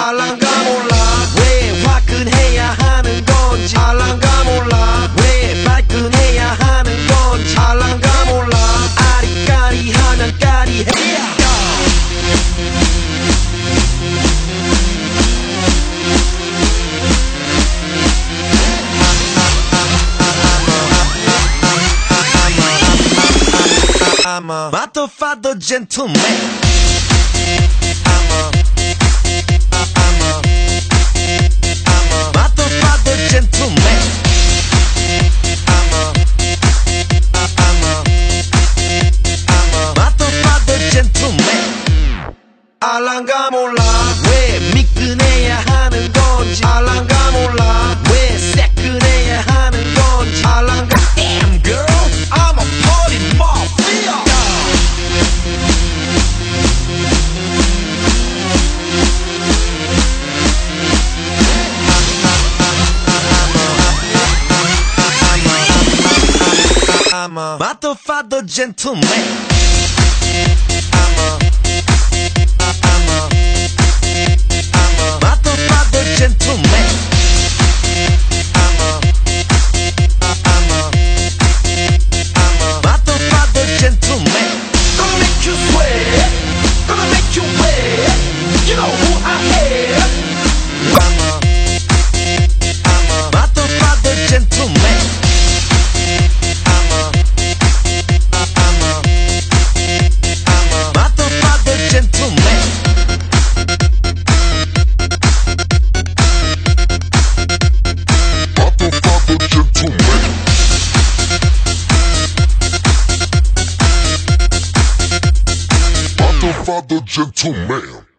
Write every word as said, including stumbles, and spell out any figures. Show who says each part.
Speaker 1: 알랑가 몰라 왜 화끈해야 하는 건지 알랑가 몰라 왜 발끈해야 하는 건지 알랑가 몰라 아리까리하면 까리해 I'm a motherfucker gentleman. I'm a, I'm a, I'm a motherfucker gentleman. I'm a, I'm a, I'm a motherfucker gentleman. 알랑가 몰라 왜 미끈해야 하는 건지 알랑가 몰라 왜 새끈해야 하는 건지 알랑가. Damn girl, I'm a party mafia. I'm a motherfucker gentleman. I'm a, I'm a, I'm a motherfucker gentleman. I'm a, I'm a, I'm a motherfucker gentleman. Gonna make you sweat, gonna make you wet. You know who I am. I'm a, I'm a motherfucker gentleman. Father gentleman.